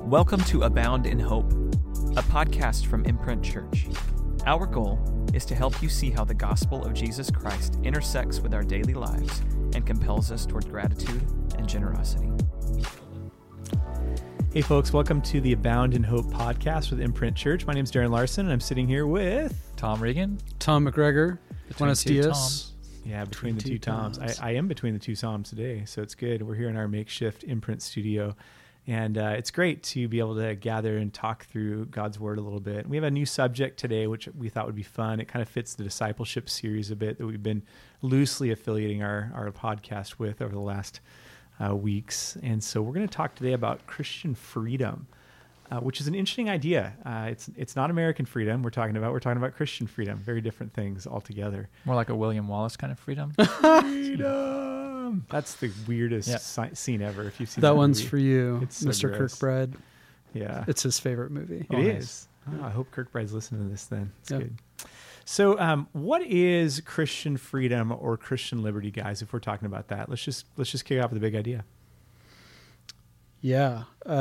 Welcome to Abound in Hope, a podcast from Imprint Church. Our goal is to help you see how the gospel of Jesus Christ intersects with our daily lives and compels us toward gratitude and generosity. Hey folks, welcome to the Abound in Hope podcast with Imprint Church. My name is Darren Larson, and I'm sitting here with Tom Regan. Tom McGregor. Buenos two dias. Toms. Yeah, between the two Toms. I am between the two Toms today, so it's good. We're here in our makeshift Imprint studio, and it's great to be able to gather and talk through God's Word a little bit. We have a new subject today, which we thought would be fun. It kind of fits the discipleship series a bit that we've been loosely affiliating our podcast with over the last weeks. And so we're going to talk today about Christian freedom, which is an interesting idea. It's not American freedom we're talking about Christian freedom. Very different things altogether. More like a William Wallace kind of freedom. Freedom. That's the weirdest scene ever. If you've seen That one's movie. for you, It's so Mr. gross. Kirkbride. Yeah, It's his favorite movie. it is. Oh, I hope Kirkbride's listening to this then. It's Yep. good. So what is Christian freedom or Christian liberty, guys, if we're talking about that? Let's just kick off with a big idea. Yeah.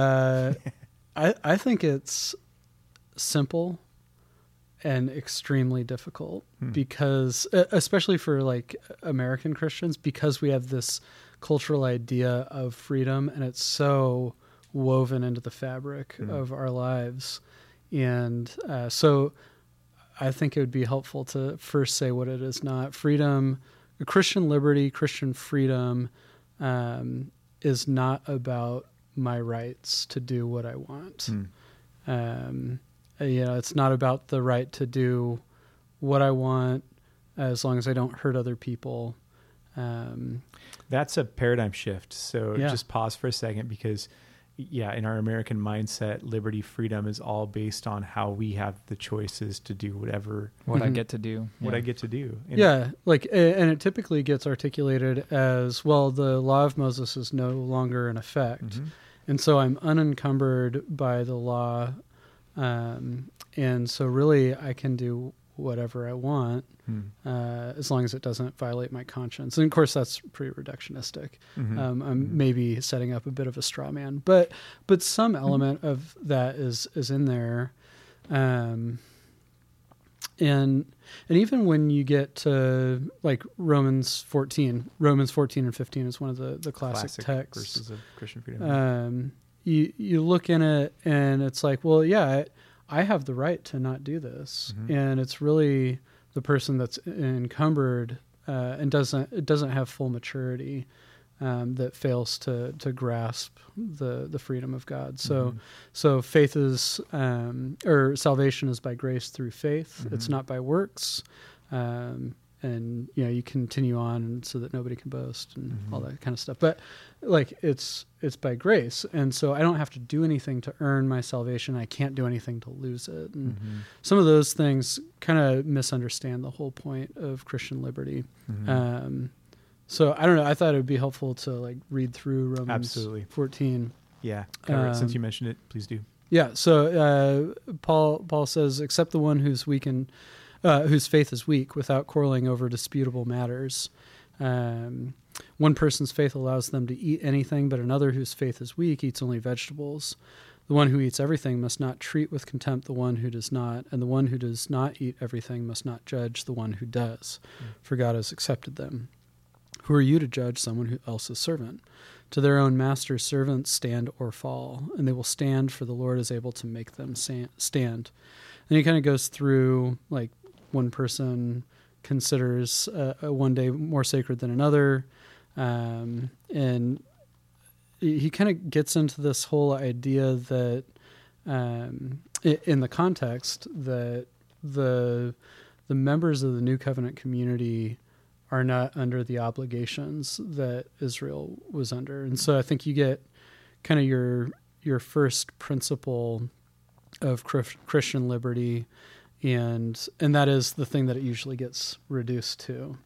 I think it's simple and extremely difficult because, especially for like American Christians, because we have this cultural idea of freedom and it's so woven into the fabric of our lives. And so I think it would be helpful to first say what it is not. Freedom, Christian liberty, Christian freedom is not about my rights to do what I want. It's not about the right to do what I want as long as I don't hurt other people. That's a paradigm shift. So Yeah. just pause for a second because, in our American mindset, liberty, freedom is all based on how we have the choices to do whatever, What I get to do. what I get to do. And And it typically gets articulated as, well, the law of Moses is no longer in effect. And so I'm unencumbered by the law. And so really I can do whatever I want as long as it doesn't violate my conscience. And of course, that's pretty reductionistic. I'm maybe setting up a bit of a straw man, but some element of that is in there. And even when you get to like Romans 14 and 15 is one of the classic texts. Verses of Christian freedom. You look in it and it's like, well, yeah, I have the right to not do this. And it's really the person that's encumbered and doesn't have full maturity that fails to grasp the freedom of God. So faith is, or salvation is by grace through faith. It's not by works. And you continue on so that nobody can boast and all that kind of stuff. But like it's by grace, and so I don't have to do anything to earn my salvation. I can't do anything to lose it. And some of those things kind of misunderstand the whole point of Christian liberty. So I don't know. I thought it would be helpful to like read through Romans 14. Yeah, cover it. Since you mentioned it, please do. Yeah. So Paul says, "Except the one who's weak and whose faith is weak, without quarreling over disputable matters. One person's faith allows them to eat anything, but another whose faith is weak eats only vegetables. The one who eats everything must not treat with contempt the one who does not, and the one who does not eat everything must not judge the one who does, for God has accepted them. Who are you to judge someone else's servant? To their own master's servants stand or fall, and they will stand, for the Lord is able to make them stand." And he kind of goes through, like, one person considers one day more sacred than another, and he kind of gets into this whole idea that, in the context, that the members of the New Covenant community are not under the obligations that Israel was under. And so I think you get kind of your first principle of Christian liberty, and that is the thing that it usually gets reduced to.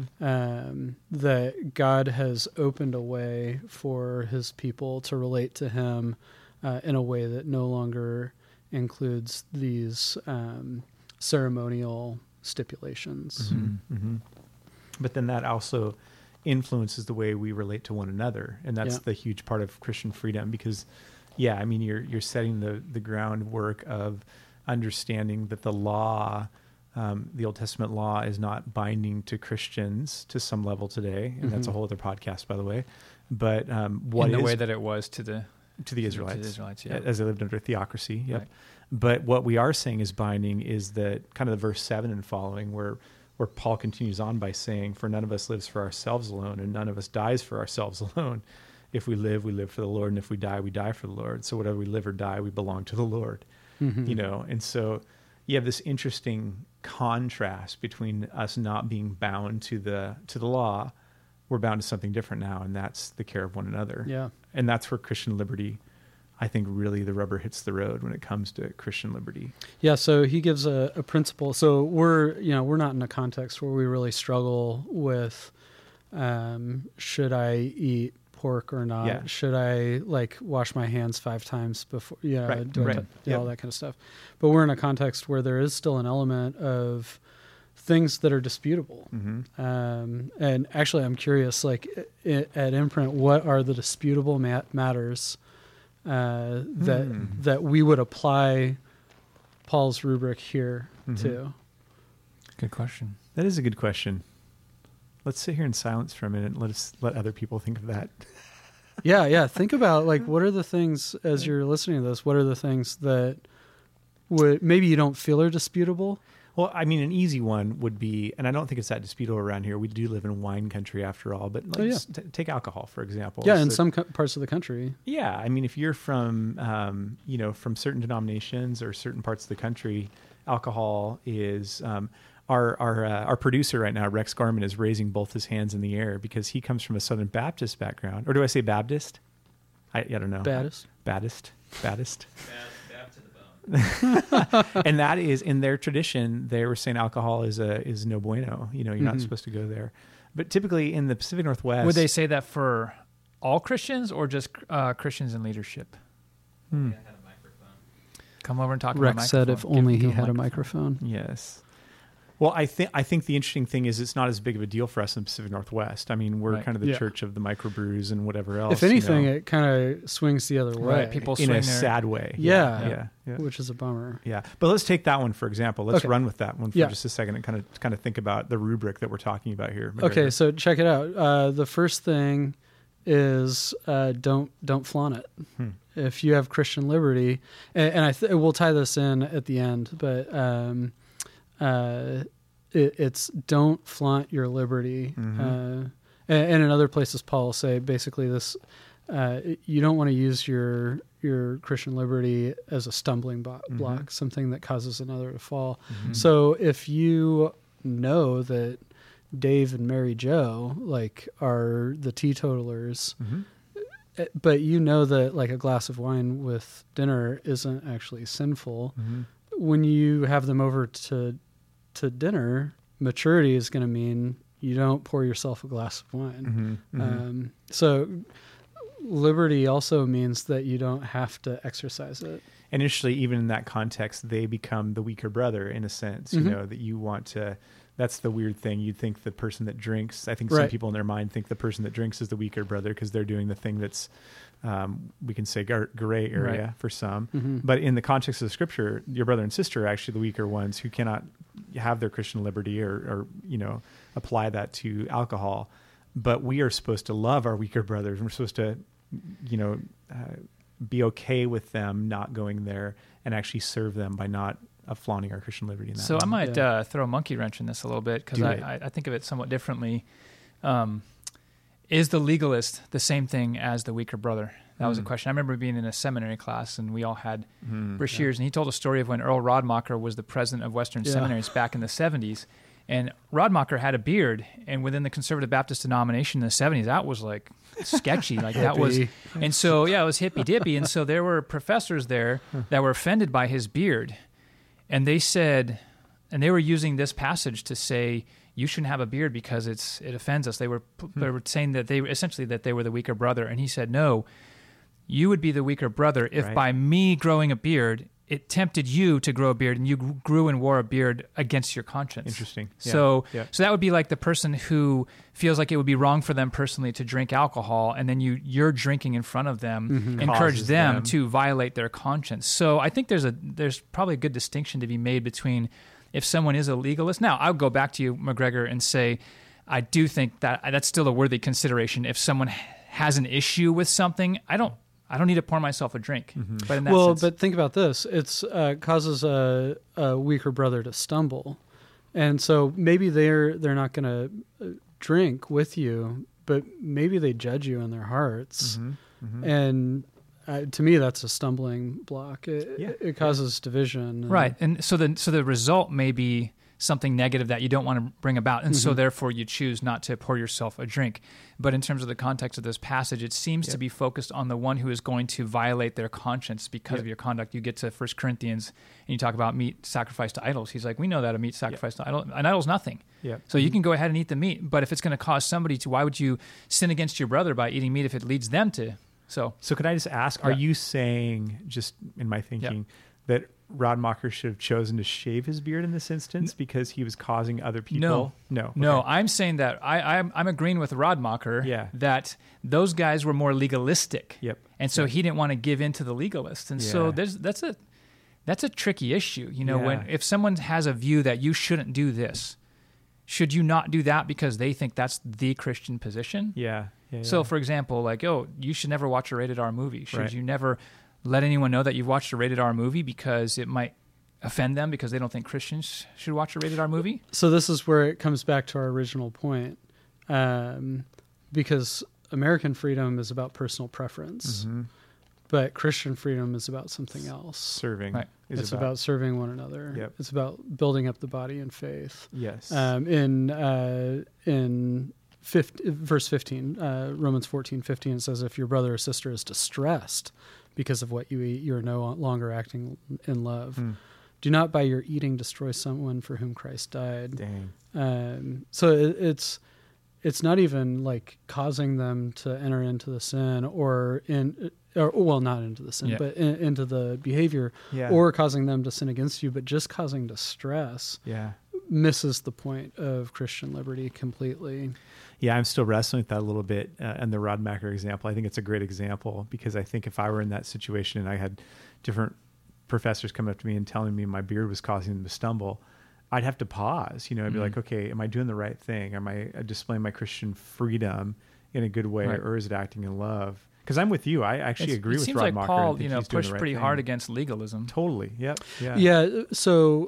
That God has opened a way for his people to relate to him in a way that no longer includes these ceremonial stipulations. But then that also influences the way we relate to one another. And that's the huge part of Christian freedom, because yeah, I mean, you're setting the groundwork of understanding that the law, the Old Testament law, is not binding to Christians to some level today, and that's a whole other podcast, by the way. But what in the is, way that it was to the Israelites, yeah. as they lived under theocracy. Yep. Right. But what we are saying is binding is that kind of the verse 7 and following, where Paul continues on by saying, "For none of us lives for ourselves alone, and none of us dies for ourselves alone. If we live for the Lord, and if we die for the Lord. So whatever we live or die, we belong to the Lord." You know, and so you have this interesting contrast between us not being bound to the law. We're bound to something different now, and that's the care of one another. Yeah. And that's where Christian liberty, I think, really the rubber hits the road when it comes to Christian liberty. Yeah, so he gives a principle. So we're not in a context where we really struggle with should I eat pork or not? Yeah. Should I wash my hands 5 times before? Yeah, Right. all that kind of stuff. But we're in a context where there is still an element of things that are disputable. And actually, I'm curious, at Imprint, what are the disputable matters that we would apply Paul's rubric here to? Good question. That is a good question. Let's sit here in silence for a minute and let other people think of that. Yeah. Think about what are the things, as you're listening to this, what are the things that would maybe you don't feel are disputable? Well, I mean, an easy one would be, and I don't think it's that disputable around here. We do live in wine country after all, but take alcohol, for example. Yeah, in some parts of the country. Yeah, I mean, if you're from, from certain denominations or certain parts of the country, alcohol is, our producer right now, Rex Garman, is raising both his hands in the air because he comes from a Southern Baptist background. Or do I say Baptist? I don't know. Baptist. And that is, in their tradition, they were saying alcohol is no bueno. You're not supposed to go there. But typically in the Pacific Northwest, Would they say that for all Christians or just Christians in leadership? Come over and talk about Rex microphone. said if only he had a microphone. Yes. Well, I think the interesting thing is it's not as big of a deal for us in the Pacific Northwest. I mean, we're kind of the church of the microbrews and whatever else. If anything, it kind of swings the other way. Right, people in swing a their... sad way. Yeah, which is a bummer. Yeah, but let's take that one for example. Let's run with that one for just a second and kind of think about the rubric that we're talking about here. McGregor. Okay, so check it out. The first thing is don't flaunt it. If you have Christian liberty, and we'll tie this in at the end, but it's don't flaunt your liberty. And in other places, Paul will say basically this: you don't want to use your Christian liberty as a stumbling block, something that causes another to fall. So if you know that Dave and Mary Jo are the teetotalers, but you know that a glass of wine with dinner isn't actually sinful. When you have them over to dinner, maturity is going to mean you don't pour yourself a glass of wine. So liberty also means that you don't have to exercise it. And initially, even in that context, they become the weaker brother in a sense, that you want to. That's the weird thing. You'd think the person that drinks, I think some people in their mind think the person that drinks is the weaker brother because they're doing the thing that's, we can say gray area for some. But in the context of the scripture, your brother and sister are actually the weaker ones who cannot have their Christian liberty or apply that to alcohol. But we are supposed to love our weaker brothers. We're supposed to, be okay with them not going there and actually serve them by not flaunting our Christian liberty in that So way. I might throw a monkey wrench in this a little bit because I think of it somewhat differently. Is the legalist the same thing as the weaker brother? That was a question. I remember being in a seminary class and we all had brochures, and he told a story of when Earl Rodmacher was the president of Western Seminaries back in the 70s. And Rodmacher had a beard, and within the Conservative Baptist denomination in the 70s, that was sketchy. That was, and so it was hippy dippy. And so there were professors there that were offended by his beard. And they said, and they were using this passage to say, you shouldn't have a beard because it offends us. They were saying that they were the weaker brother. And he said, no, you would be the weaker brother if by me growing a beard, it tempted you to grow a beard, and you grew and wore a beard against your conscience. Interesting. Yeah. So that would be like the person who feels like it would be wrong for them personally to drink alcohol, and then you're drinking in front of them, encourage them to violate their conscience. So I think there's probably a good distinction to be made between if someone is a legalist. Now, I would go back to you, McGregor, and say I do think that that's still a worthy consideration. If someone has an issue with something, I don't need to pour myself a drink. But in that sense, but think about this: it's causes a weaker brother to stumble, and so maybe they're not going to drink with you, but maybe they judge you in their hearts, and to me, that's a stumbling block. It causes division, right? And so the result may be something negative that you don't want to bring about, and so therefore you choose not to pour yourself a drink. But in terms of the context of this passage, it seems to be focused on the one who is going to violate their conscience because of your conduct. You get to 1 Corinthians and you talk about meat sacrificed to idols. He's like, we know that a meat sacrificed to idol, an idol's nothing. So you can go ahead and eat the meat, but if it's going to cause somebody to, why would you sin against your brother by eating meat if it leads them to? So could I just ask, are you saying, just in my thinking, that Radmacher should have chosen to shave his beard in this instance because he was causing other people? No. No, I'm saying that I'm agreeing with Radmacher that those guys were more legalistic. And so he didn't want to give in to the legalists. And so that's a tricky issue. When if someone has a view that you shouldn't do this, should you not do that because they think that's the Christian position? So for example, like, you should never watch a rated R movie. Should you never let anyone know that you've watched a rated R movie because it might offend them because they don't think Christians should watch a rated R movie? So this is where it comes back to our original point, because American freedom is about personal preference, but Christian freedom is about something else. Serving. Right. It's about serving one another. It's about building up the body in faith. In verse 15, Romans 14:15, it says, if your brother or sister is distressed because of what you eat, you are no longer acting in love. Do not by your eating destroy someone for whom Christ died. So it's not even like causing them to enter into the sin not into the sin, but into the behavior, or causing them to sin against you, but just causing distress. Misses the point of Christian liberty completely. I'm still wrestling with that a little bit. And the Radmacher example, I think it's a great example because I think if I were in that situation and I had different professors come up to me and telling me my beard was causing them to stumble, I'd have to pause. I'd be like, okay, am I doing the right thing? Am I displaying my Christian freedom in a good way, or is it acting in love? Because I'm with you. I actually agree with Radmacher. It seems like Paul, pushed pretty hard against legalism. Totally. So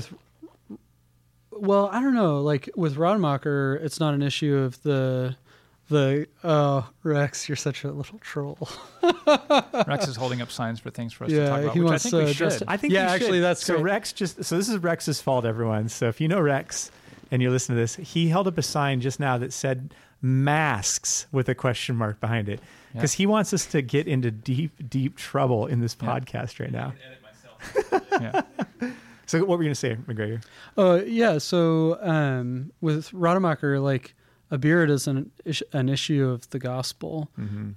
I don't know. Like with Radmacher, it's not an issue of the Rex, you're such a little troll. Rex is holding up signs for things for us to talk about, which I think we should. I think actually that's so. Great. Rex so this is Rex's fault, everyone. So if you know Rex and you're listening to this, he held up a sign just now that said masks with a question mark behind it because he wants us to get into deep trouble in this podcast right now. I can edit myself. So what were you going to say, McGregor? So with Radmacher, like a beard is an issue of the gospel.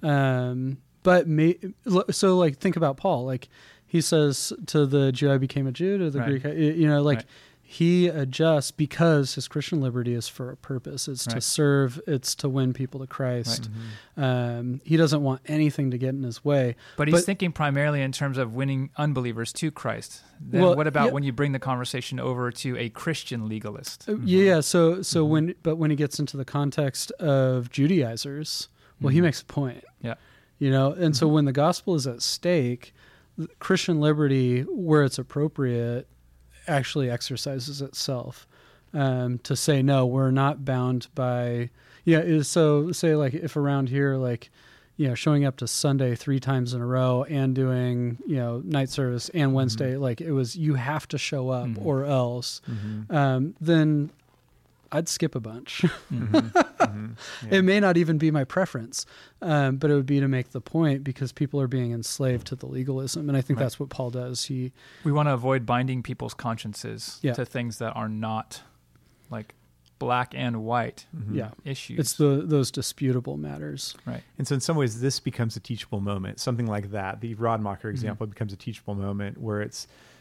So like think about Paul. Like he says to the Jew, I became a Jew, to the Greek, he adjusts because his Christian liberty is for a purpose. It's to serve. It's to win people to Christ. He doesn't want anything to get in his way. But he's thinking primarily in terms of winning unbelievers to Christ. Then what about when you bring the conversation over to a Christian legalist? So when he gets into the context of Judaizers, he makes a point. And so when the gospel is at stake, Christian liberty, where it's appropriate, actually exercises itself to say, no, we're not bound by, so say like if around here, like, showing up to Sunday 3 times in a row and doing, night service and Wednesday, like it was, you have to show up or else, then I'd skip a bunch. It may not even be my preference, but it would be to make the point because people are being enslaved to the legalism. And I think that's what Paul does. We want to avoid binding people's consciences to things that are not like black and white Yeah. issues. It's those disputable matters. Right. And so in some ways, this becomes a teachable moment. Something like that. The Rodmacher example becomes a teachable moment where it's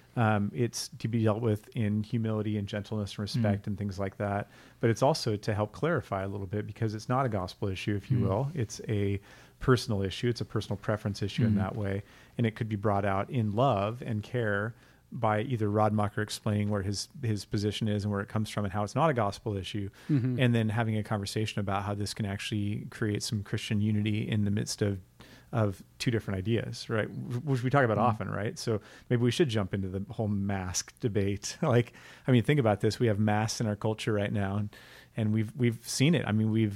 to be dealt with in humility and gentleness and respect and things like that. But it's also to help clarify a little bit, because it's not a gospel issue, if you will. It's a personal issue. It's a personal preference issue in that way. And it could be brought out in love and care by either Rodmacher explaining where his position is and where it comes from and how it's not a gospel issue, and then having a conversation about how this can actually create some Christian unity in the midst of two different ideas, right? Which we talk about often, right? So maybe we should jump into the whole mask debate. Like, I mean, think about this. We have masks in our culture right now, and we've seen it. I mean,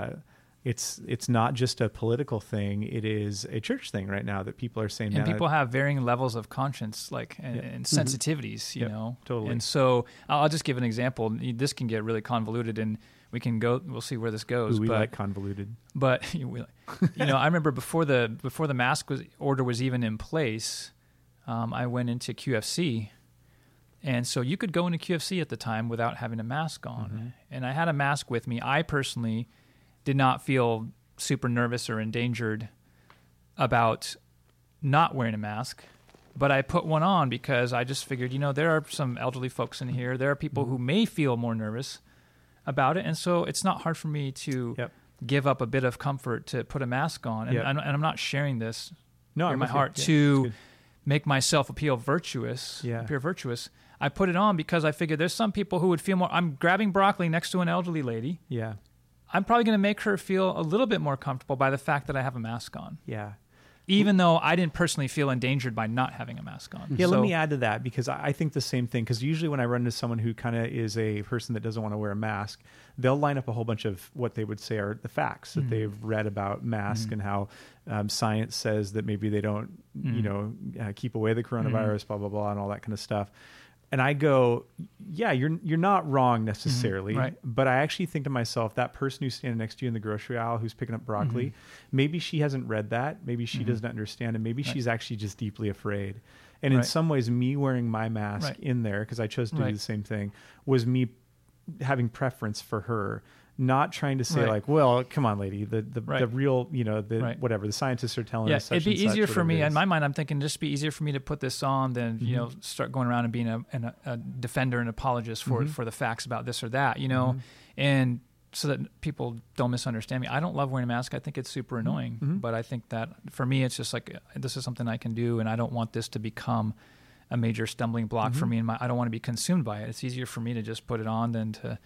it's not just a political thing. It is a church thing right now that people are saying. And people have varying levels of conscience, and sensitivities, you know? Totally. And so I'll just give an example. This can get really convoluted, and we'll see where this goes. We like convoluted. But, I remember before the mask order was even in place, I went into QFC. And so you could go into QFC at the time without having a mask on. And I had a mask with me. I personally did not feel super nervous or endangered about not wearing a mask, but I put one on because I just figured, there are some elderly folks in here. There are people who may feel more nervous about it. And so it's not hard for me to give up a bit of comfort to put a mask on. And, I'm not sharing this in my heart to make myself appear virtuous. I put it on because I figured there's some people who would feel more. I'm grabbing broccoli next to an elderly lady. Yeah. I'm probably going to make her feel a little bit more comfortable by the fact that I have a mask on. Yeah. Even though I didn't personally feel endangered by not having a mask on. Yeah, let me add to that, because I think the same thing. Because usually when I run into someone who kind of is a person that doesn't want to wear a mask, they'll line up a whole bunch of what they would say are the facts that they've read about masks and how science says that maybe they don't, keep away the coronavirus, blah, blah, blah, and all that kind of stuff. And I go, yeah, you're not wrong necessarily, right. But I actually think to myself, that person who's standing next to you in the grocery aisle who's picking up broccoli, maybe she hasn't read that, maybe she doesn't understand, and maybe she's actually just deeply afraid. And in some ways, me wearing my mask in there, because I chose to do the same thing, was me having preference for her. Not trying to say like, well, come on, lady, the real, whatever the scientists are telling us. It'd be easier for me. In my mind, I'm thinking just be easier for me to put this on than start going around and being a defender and apologist for the facts about this or that, and so that people don't misunderstand me. I don't love wearing a mask. I think it's super annoying, but I think that for me, it's just like this is something I can do, and I don't want this to become a major stumbling block for me. And I don't want to be consumed by it. It's easier for me to just put it on than to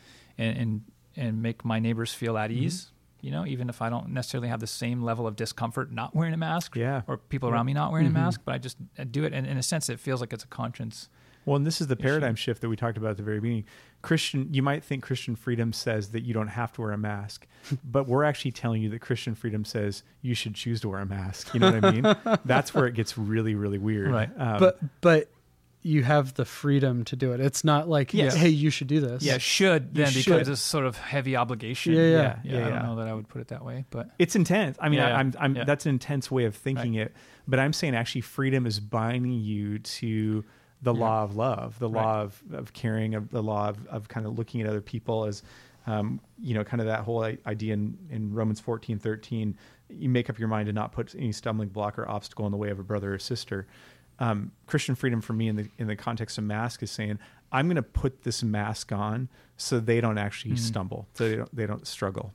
and make my neighbors feel at ease, even if I don't necessarily have the same level of discomfort not wearing a mask or people around me not wearing a mask, but I just do it. And in a sense, it feels like it's a conscience. Well, and this is the paradigm shift that we talked about at the very beginning. You might think Christian freedom says that you don't have to wear a mask, but we're actually telling you that Christian freedom says you should choose to wear a mask. You know what I mean? That's where it gets really, really weird. Right. But you have the freedom to do it. It's not like, hey, you should do this. Yeah, should then becomes a sort of heavy obligation. Yeah. I don't know that I would put it that way, but it's intense. I mean, I'm that's an intense way of thinking it. But I'm saying actually, freedom is binding you to the law of love, the law of caring, of the law of kind of looking at other people as, kind of that whole idea in Romans 14:13. You make up your mind to not put any stumbling block or obstacle in the way of a brother or sister. Christian freedom for me in the context of mask is saying, I'm going to put this mask on so they don't actually stumble, so they don't struggle,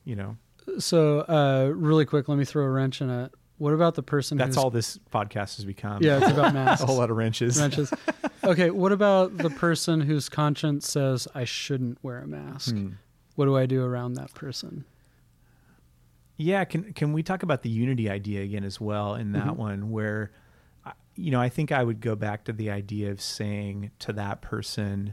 So really quick, let me throw a wrench in it. What about the person That's all this podcast has become. Yeah, it's about masks. A whole lot of wrenches. Okay, what about the person whose conscience says I shouldn't wear a mask? What do I do around that person? Yeah, can we talk about the unity idea again as well in that one, where I think I would go back to the idea of saying to that person,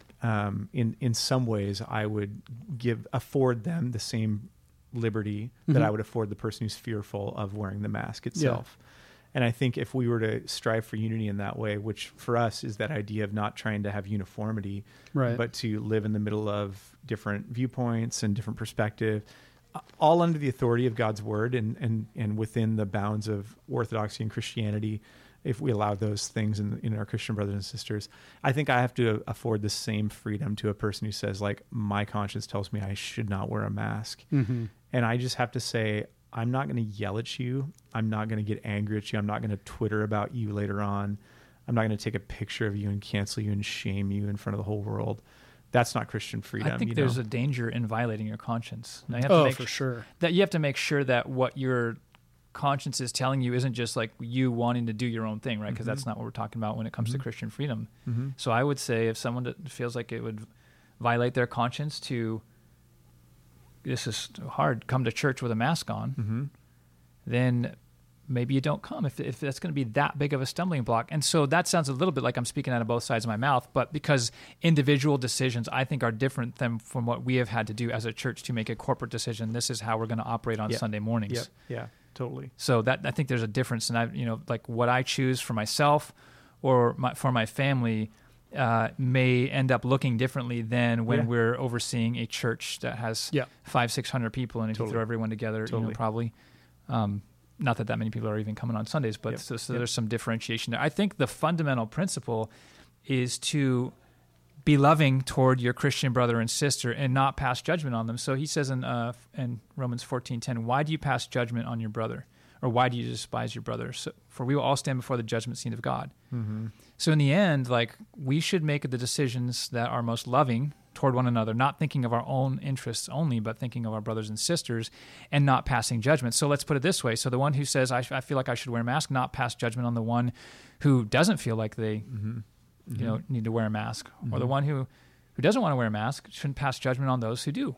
in some ways, I would afford them the same liberty that I would afford the person who's fearful of wearing the mask itself. Yeah. And I think if we were to strive for unity in that way, which for us is that idea of not trying to have uniformity, but to live in the middle of different viewpoints and different perspective, all under the authority of God's word and within the bounds of orthodoxy and Christianity, if we allow those things in our Christian brothers and sisters. I think I have to afford the same freedom to a person who says, like, my conscience tells me I should not wear a mask. Mm-hmm. And I just have to say, I'm not going to yell at you. I'm not going to get angry at you. I'm not going to Twitter about you later on. I'm not going to take a picture of you and cancel you and shame you in front of the whole world. That's not Christian freedom. I think there's a danger in violating your conscience. Now, you have Oh, to make for sure. that you have to make sure that what your conscience is telling you isn't just like you wanting to do your own thing, right? Because that's not what we're talking about when it comes to Christian freedom. So I would say if someone feels like it would violate their conscience to, this is hard, come to church with a mask on, then maybe you don't come if that's going to be that big of a stumbling block. And so that sounds a little bit like I'm speaking out of both sides of my mouth, but because individual decisions I think are different than from what we have had to do as a church to make a corporate decision. This is how we're going to operate on Sunday mornings. Yeah, totally. So that I think there's a difference, and like what I choose for myself or for my family may end up looking differently than when we're overseeing a church that has 500-600 people, and if you throw everyone together, probably. Not that many people are even coming on Sundays, but so there's some differentiation there. I think the fundamental principle is to be loving toward your Christian brother and sister and not pass judgment on them. So he says in Romans 14:10, why do you pass judgment on your brother? Or why do you despise your brother? So, for we will all stand before the judgment seat of God. So in the end, like, we should make the decisions that are most loving toward one another, not thinking of our own interests only, but thinking of our brothers and sisters and not passing judgment. So let's put it this way. So the one who says, I feel like I should wear a mask, not pass judgment on the one who doesn't feel like they need to wear a mask. Or the one who doesn't want to wear a mask shouldn't pass judgment on those who do.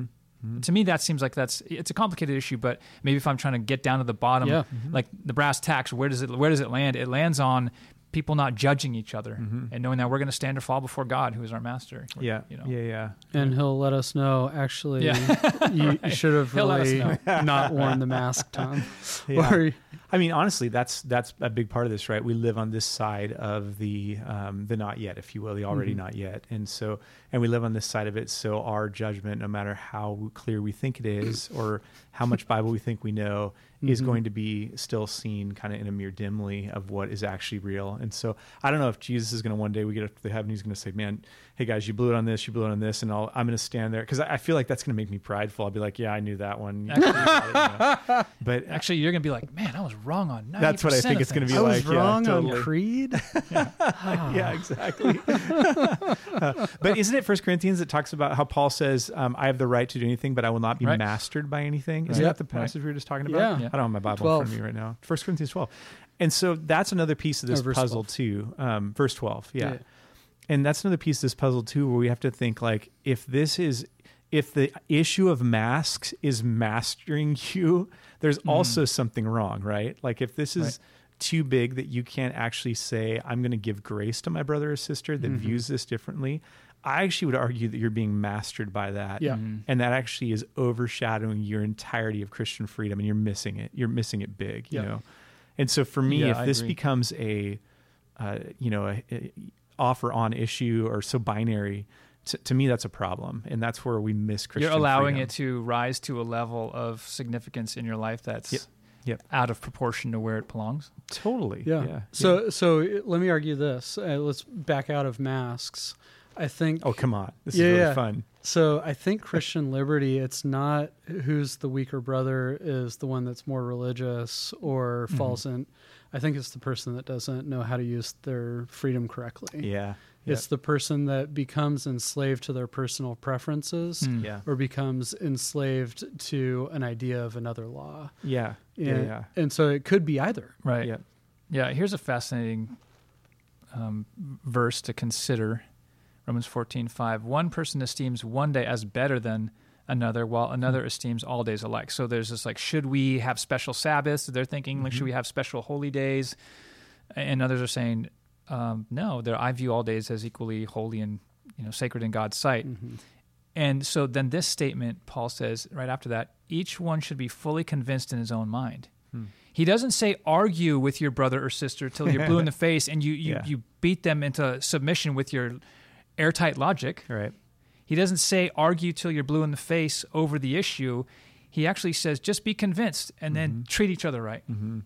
To me, that seems like it's a complicated issue, but maybe if I'm trying to get down to the bottom, like the brass tacks, where does it land? It lands on people not judging each other and knowing that we're going to stand or fall before God, who is our master. And he'll let us know, actually, you should have really not worn the mask, Tom. I mean, honestly, that's a big part of this, right? We live on this side of the not yet, if you will, the already not yet. And we live on this side of it, so our judgment, no matter how clear we think it is or how much Bible we think we know, is going to be still seen kind of in a mirror dimly of what is actually real. And so I don't know if Jesus is going to one day we get up to the heaven, he's going to say, man, hey guys, you blew it on this, and I'm going to stand there. Because I feel like that's going to make me prideful. I'll be like, yeah, I knew that one. But actually, you're going to be like, man, I was wrong on 90% That's what I think it's going to be I like. was wrong on Creed? Yeah, exactly. But isn't it 1 Corinthians that talks about how Paul says, I have the right to do anything, but I will not be mastered by anything? Isn't that the passage we were just talking about? Yeah. I don't have my Bible 12. In front of me right now. 1 Corinthians 12. And so that's another piece of this puzzle 12. Too. Verse 12, yeah. And that's another piece of this puzzle too, where we have to think, like, if the issue of masks is mastering you, there's also something wrong, right? Like, if this is too big that you can't actually say, I'm going to give grace to my brother or sister that views this differently, I actually would argue that you're being mastered by that. Yeah. And that actually is overshadowing your entirety of Christian freedom, and you're missing it. You're missing it big, you know? And so for me, if this becomes a offer on issue or so binary, to me, that's a problem. And that's where we miss Christian freedom. You're allowing it to rise to a level of significance in your life that's out of proportion to where it belongs. Totally. Yeah. So let me argue this. Let's back out of masks. I think... Oh, come on. This is really fun. So I think Christian liberty, it's not who's the weaker brother is the one that's more religious or falls in. I think it's the person that doesn't know how to use their freedom correctly. Yeah. It's the person that becomes enslaved to their personal preferences or becomes enslaved to an idea of another law. Yeah. And so it could be either. Right. Yeah. Here's a fascinating verse to consider. Romans 14:5. One person esteems one day as better than another, while another esteems all days alike. So there's this, like, should we have special Sabbaths? They're thinking, like, should we have special holy days? And others are saying, no, I view all days as equally holy and sacred in God's sight. And so then this statement, Paul says right after that, each one should be fully convinced in his own mind. He doesn't say argue with your brother or sister till you're blue in the face and you beat them into submission with your airtight logic. Right. He doesn't say argue till you're blue in the face over the issue. He actually says just be convinced and then treat each other right.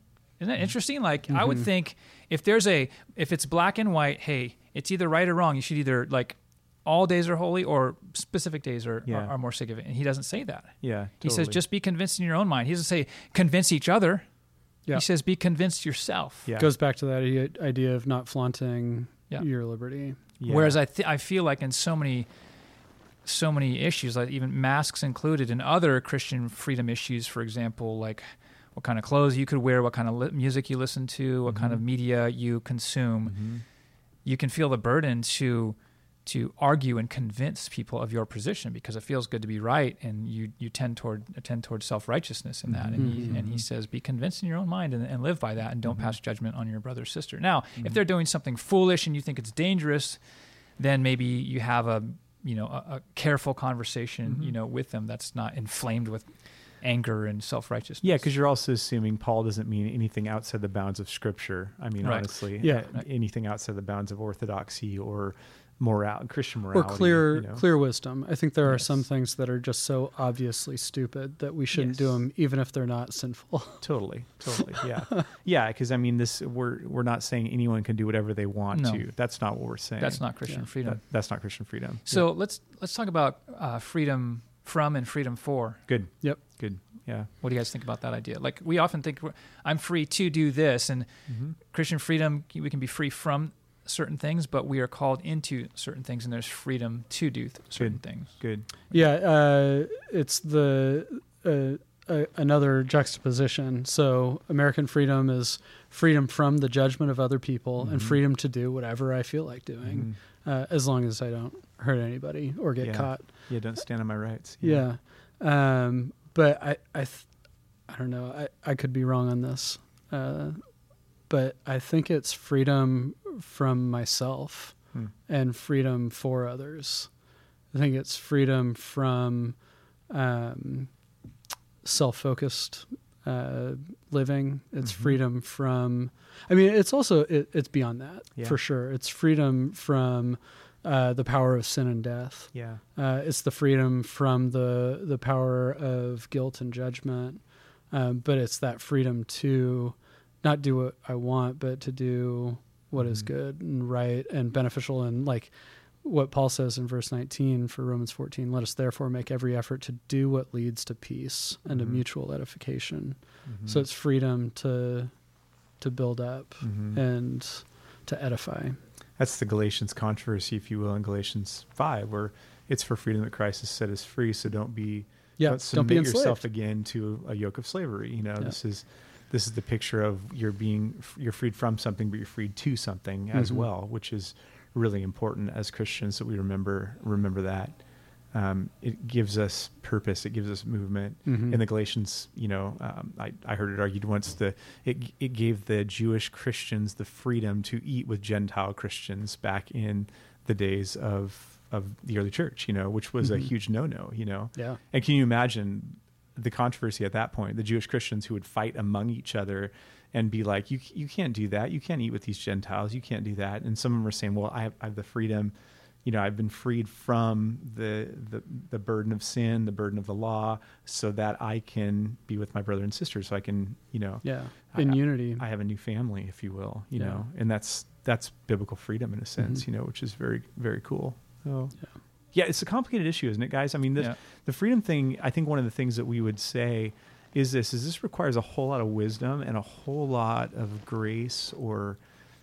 Isn't that interesting? Like, I would think if it's black and white, hey, it's either right or wrong. You should either, like, all days are holy or specific days are more significant. And he doesn't say that. Yeah, totally. He says, just be convinced in your own mind. He doesn't say convince each other. Yeah. He says, be convinced yourself. Yeah. Goes back to that idea of not flaunting your liberty. Yeah. Whereas I feel like in so many issues, like even masks included, and other Christian freedom issues, for example, like what kind of clothes you could wear, what kind of music you listen to, what kind of media you consume, you can feel the burden to argue and convince people of your position because it feels good to be right, and you tend toward self-righteousness in that. And he says, be convinced in your own mind and live by that, and don't pass judgment on your brother or sister. Now, if they're doing something foolish and you think it's dangerous, then maybe you have a careful conversation, with them that's not inflamed with anger and self-righteousness. Yeah, because you're also assuming Paul doesn't mean anything outside the bounds of Scripture. I mean, honestly, anything outside the bounds of orthodoxy or Christian morality. Or clear wisdom. I think there are some things that are just so obviously stupid that we shouldn't do them, even if they're not sinful. Totally. Yeah. Yeah, because I mean, we're not saying anyone can do whatever they want to. That's not what we're saying. That's not Christian freedom. That's not Christian freedom. So let's talk about freedom from and freedom for. Good. Yep. Good. Yeah. What do you guys think about that idea? Like, we often think I'm free to do this, and Christian freedom, we can be free from certain things, but we are called into certain things, and there's freedom to do certain things. Good. Yeah, it's another juxtaposition. So American freedom is freedom from the judgment of other people and freedom to do whatever I feel like doing, as long as I don't hurt anybody or get caught. Yeah, don't stand on my rights. Yeah. But I don't know. I could be wrong on this. But I think it's freedom from myself and freedom for others. I think it's freedom from self-focused living. It's freedom from, I mean, it's also, it's beyond that for sure. It's freedom from the power of sin and death. Yeah. It's the freedom from the power of guilt and judgment. But it's that freedom to not do what I want, but to do what is good and right and beneficial. And like what Paul says in verse 19 for Romans 14, let us therefore make every effort to do what leads to peace and to mutual edification. So it's freedom to build up and to edify. That's the Galatians controversy, if you will, in Galatians 5, where it's for freedom that Christ has set us free. So don't submit yourself again to a yoke of slavery. This is the picture of you're freed from something, but you're freed to something as well, which is really important as Christians that we remember that. It gives us purpose. It gives us movement. In the Galatians, I heard it argued once it gave the Jewish Christians the freedom to eat with Gentile Christians back in the days of the early church, which was a huge no-no, Yeah. And can you imagine the controversy at that point, the Jewish Christians who would fight among each other and be like, you can't do that. You can't eat with these Gentiles. You can't do that. And some of them were saying, well, I have the freedom. I've been freed from the burden of sin, the burden of the law, so that I can be with my brother and sister. So I can, in unity. I have a new family, if you will, and that's biblical freedom in a sense, which is very, very cool. So, yeah, it's a complicated issue, isn't it, guys? I mean, the freedom thing, I think one of the things that we would say is this requires a whole lot of wisdom and a whole lot of grace or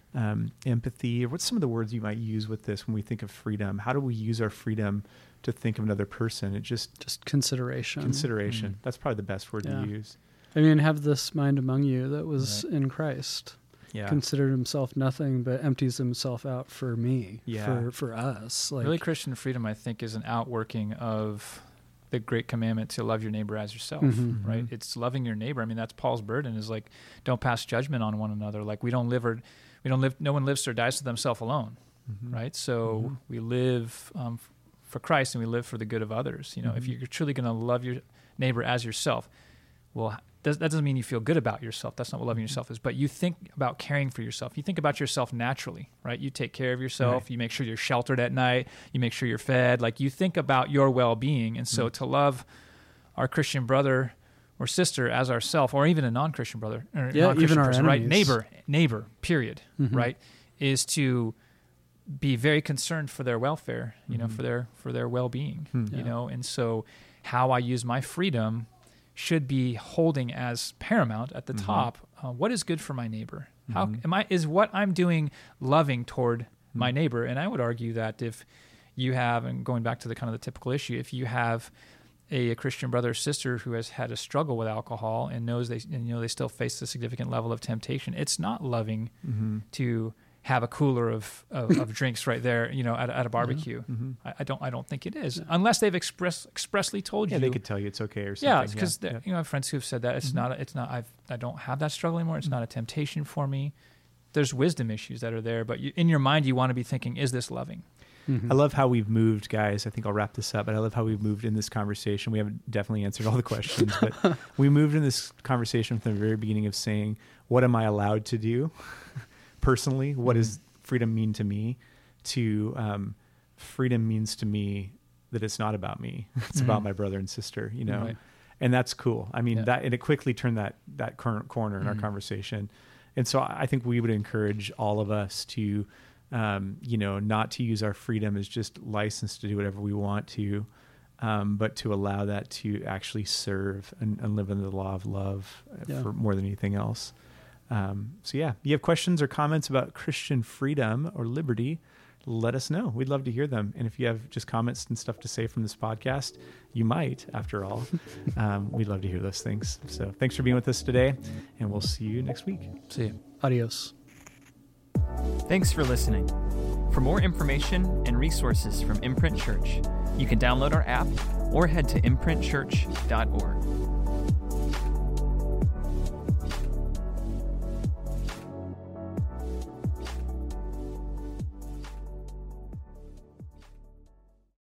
empathy. Or what's some of the words you might use with this when we think of freedom? How do we use our freedom to think of another person? It just consideration. Consideration. That's probably the best word to use. I mean, have this mind among you that was in Christ. Yeah. Considered himself nothing, but empties himself out for me, for us. Like, really, Christian freedom, I think, is an outworking of the great commandment to love your neighbor as yourself, right? It's loving your neighbor. I mean, that's Paul's burden, is like, don't pass judgment on one another. Like, no one lives or dies to themselves alone, right? So we live for Christ, and we live for the good of others. If you're truly going to love your neighbor as yourself, well, that doesn't mean you feel good about yourself. That's not what loving yourself is. But you think about caring for yourself. You think about yourself naturally, right? You take care of yourself. Right. You make sure you're sheltered at night. You make sure you're fed. Like, you think about your well-being. And so to love our Christian brother or sister as ourself, or even a non-Christian brother, or non-Christian even our person, right? enemies. Neighbor, period, right? Is to be very concerned for their welfare, you know, for their well-being, you know, and so how I use my freedom should be holding as paramount at the top. What is good for my neighbor? How is what I'm doing loving toward my neighbor? And I would argue that if you have, and going back to the kind of the typical issue, if you have a Christian brother or sister who has had a struggle with alcohol and knows they still face a significant level of temptation, it's not loving to have a cooler of drinks right there, you know, at a barbecue. I don't think it is, unless they've expressly told you. Yeah, they could tell you it's okay or something. Yeah, because you know, I have friends who've said that it's not. I don't have that struggle anymore. It's not a temptation for me. There's wisdom issues that are there, but in your mind, you want to be thinking, is this loving? I love how we've moved, guys. I think I'll wrap this up, but I love how we've moved in this conversation. We haven't definitely answered all the questions, but we moved in this conversation from the very beginning of saying, what am I allowed to do personally? What does freedom mean to me? To freedom means to me that it's not about me. It's about my brother and sister, you know? Right. And that's cool. I mean, and it quickly turned that current corner in our conversation. And so I think we would encourage all of us to, you know, not to use our freedom as just license to do whatever we want to, but to allow that to actually serve and live under the law of love for more than anything else. So you have questions or comments about Christian freedom or liberty, let us know. We'd love to hear them. And if you have just comments and stuff to say from this podcast, you might, after all. We'd love to hear those things. So thanks for being with us today, and we'll see you next week. See you. Adios. Thanks for listening. For more information and resources from Imprint Church, you can download our app or head to imprintchurch.org.